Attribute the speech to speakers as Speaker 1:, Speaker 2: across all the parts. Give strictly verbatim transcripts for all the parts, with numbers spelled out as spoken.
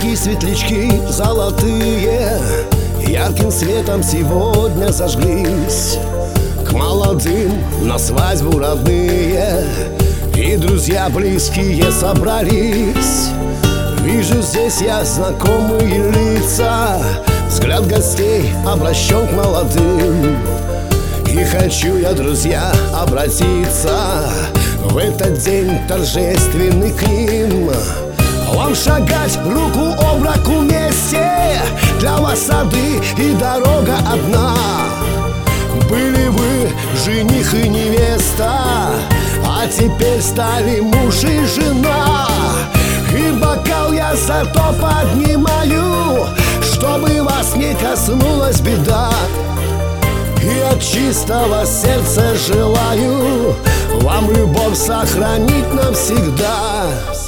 Speaker 1: Огоньки, светлячки золотые ярким светом сегодня зажглись. К молодым на свадьбу родные и друзья близкие собрались. Вижу здесь я знакомые лица, взгляд гостей обращен к молодым. И хочу я, друзья, обратиться в этот день торжественный к ним. Вам шагать руку об руку вместе, для вас сады и дорога одна. Были вы жених и невеста, а теперь стали муж и жена. И бокал я зато поднимаю, чтобы вас не коснулась беда. И от чистого сердца желаю вам любовь сохранить навсегда.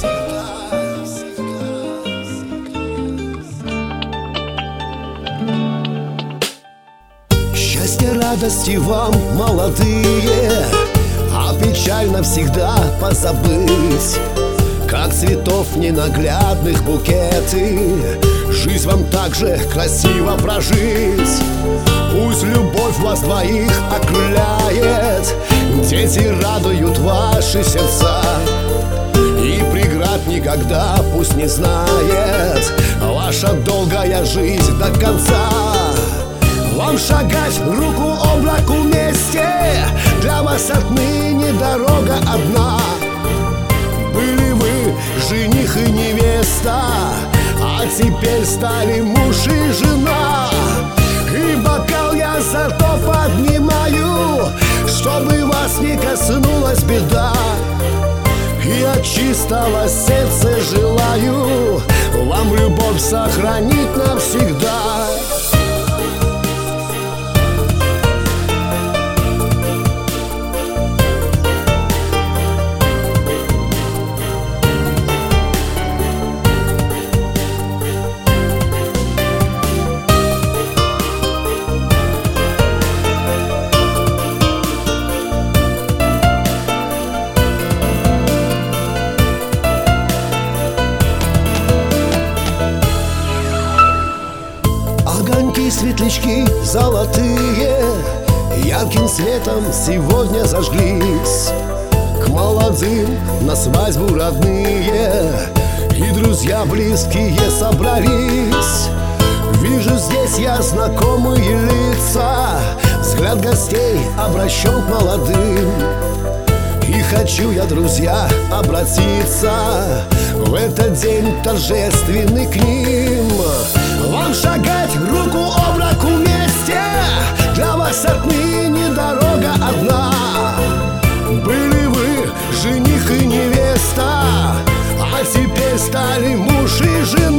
Speaker 1: Счастья, радости вам, молодые, а печаль навсегда позабыть. Как цветов ненаглядных букеты, жизнь вам так же красиво прожить. Пусть любовь вас двоих окрыляет, дети радуют ваши сердца. И преград никогда пусть не знает ваша долгая жизнь до конца. Вам шагать руку об руку вместе, для вас отныне дорога одна. Были вы жених и невеста, а теперь стали муж и жена. И бокал я зато поднимаю, чтобы вас не коснулась беда. И от чистого сердца желаю вам любовь сохранить навсегда. Огоньки, светлячки золотые ярким светом сегодня зажглись. К молодым на свадьбу родные и друзья близкие собрались. Вижу здесь я знакомые лица, взгляд гостей обращен к молодым. И хочу я, друзья, обратиться в этот день торжественный к ним. Вам шагать руку об руку вместе, для вас отныне дорога одна. Были вы жених и невеста, а теперь стали муж и жена.